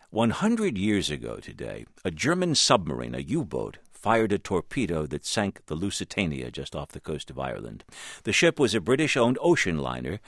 100 years ago today, a German submarine, a U-boat, fired a torpedo that sank the Lusitania just off the coast of Ireland. The ship was a British-owned ocean liner.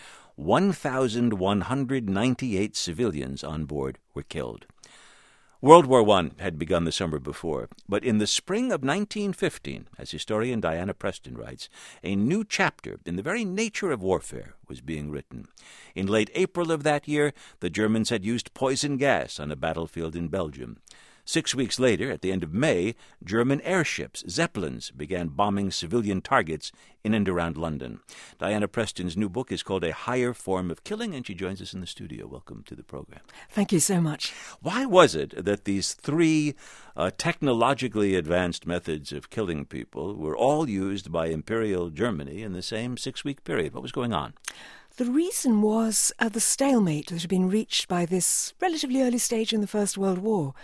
1,198 civilians on board were killed. World War I had begun the summer before, but in the spring of 1915, as historian Diana Preston writes, a new chapter in the very nature of warfare was being written. In late April of that year, the Germans had used poison gas on a battlefield in Belgium. 6 weeks later, at the end of May, German airships, Zeppelins, began bombing civilian targets in and around London. Diana Preston's new book is called A Higher Form of Killing, and she joins us in the studio. Welcome to the program. Thank you so much. Why was it that these three technologically advanced methods of killing people were all used by Imperial Germany in the same 6-week period? What was going on? The reason was the stalemate that had been reached by this relatively early stage in the First World War.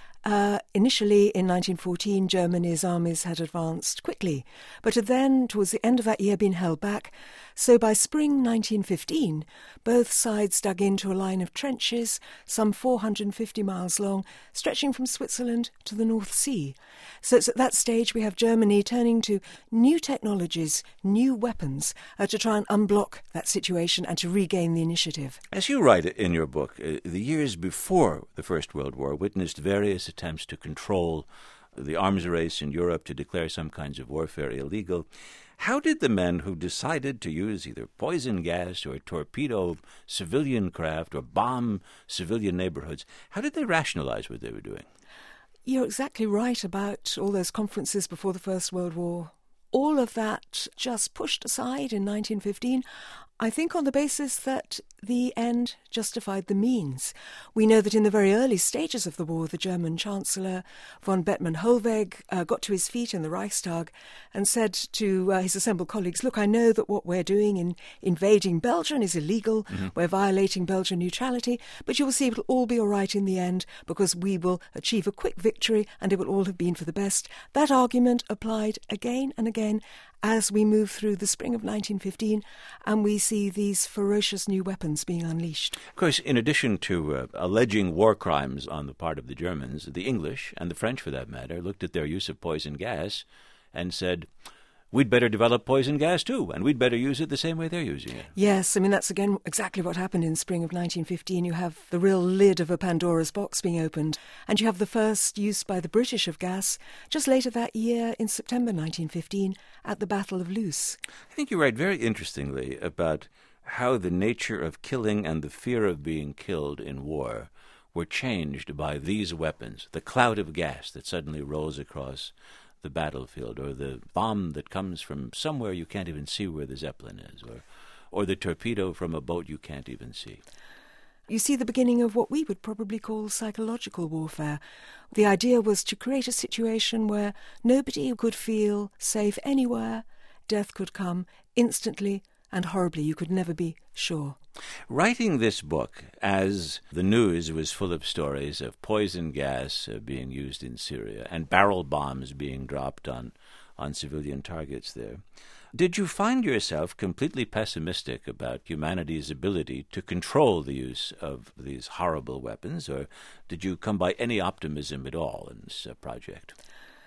Initially, in 1914, Germany's armies had advanced quickly, but had then, towards the end of that year, been held back. So by spring 1915, both sides dug into a line of trenches, some 450 miles long, stretching from Switzerland to the North Sea. So it's at that stage we have Germany turning to new technologies, new weapons, to try and unblock that situation and to regain the initiative. As you write in your book, the years before the First World War witnessed various attempts to control the arms race in Europe, to declare some kinds of warfare illegal. How did the men who decided to use either poison gas or torpedo civilian craft or bomb civilian neighborhoods, how did they rationalize what they were doing? You're exactly right about all those conferences before the First World War. All of that just pushed aside in 1915, I think on the basis that the end justified the means. We know that in the very early stages of the war, the German Chancellor von Bethmann-Hollweg got to his feet in the Reichstag and said to his assembled colleagues, look, I know that what we're doing in invading Belgium is illegal, we're violating Belgian neutrality, but you will see it will all be all right in the end because we will achieve a quick victory and it will all have been for the best. That argument applied again and again as we move through the spring of 1915 and we see these ferocious new weapons being unleashed. Of course, in addition to alleging war crimes on the part of the Germans, the English, and the French for that matter, looked at their use of poison gas and said, we'd better develop poison gas too, and we'd better use it the same way they're using it. Yes, I mean, that's again exactly what happened in spring of 1915. You have the real lid of a Pandora's box being opened, and you have the first use by the British of gas just later that year in September 1915 at the Battle of Loos. I think you write very interestingly about how the nature of killing and the fear of being killed in war were changed by these weapons, the cloud of gas that suddenly rolls across the battlefield, or the bomb that comes from somewhere you can't even see where the Zeppelin is, or the torpedo from a boat you can't even see. You see the beginning of what we would probably call psychological warfare. The idea was to create a situation where nobody could feel safe anywhere. Death could come instantly and horribly. You could never be sure. Writing this book, as the news was full of stories of poison gas being used in Syria and barrel bombs being dropped on civilian targets there, did you find yourself completely pessimistic about humanity's ability to control the use of these horrible weapons, or did you come by any optimism at all in this project?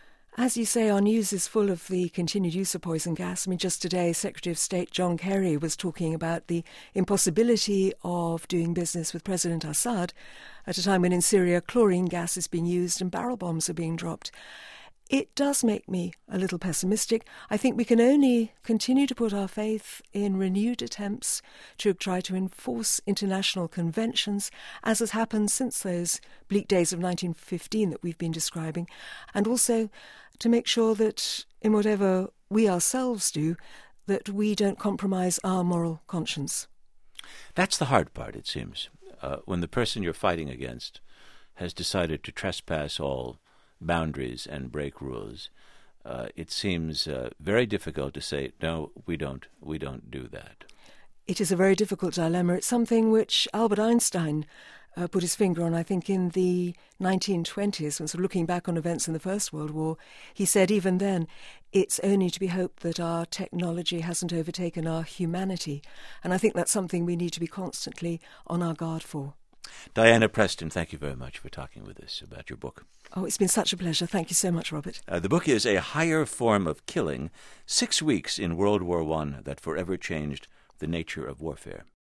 As you say, our news is full of the continued use of poison gas. I mean, just today, Secretary of State John Kerry was talking about the impossibility of doing business with President Assad at a time when in Syria chlorine gas is being used and barrel bombs are being dropped. It does make me a little pessimistic. I think we can only continue to put our faith in renewed attempts to try to enforce international conventions, as has happened since those bleak days of 1915 that we've been describing, and also to make sure that in whatever we ourselves do, that we don't compromise our moral conscience. That's the hard part, it seems, when the person you're fighting against has decided to trespass all boundaries and break rules. It seems very difficult to say, no, we don't do that. It is a very difficult dilemma. It's something which Albert Einstein put his finger on, I think, in the 1920s, when sort of looking back on events in the First World War. He said even then, it's only to be hoped that our technology hasn't overtaken our humanity. And I think that's something we need to be constantly on our guard for. Diana Preston, thank you very much for talking with us about your book. Oh, it's been such a pleasure. Thank you so much, Robert. The book is A Higher Form of Killing, 6 Weeks in World War I That Forever Changed the Nature of Warfare.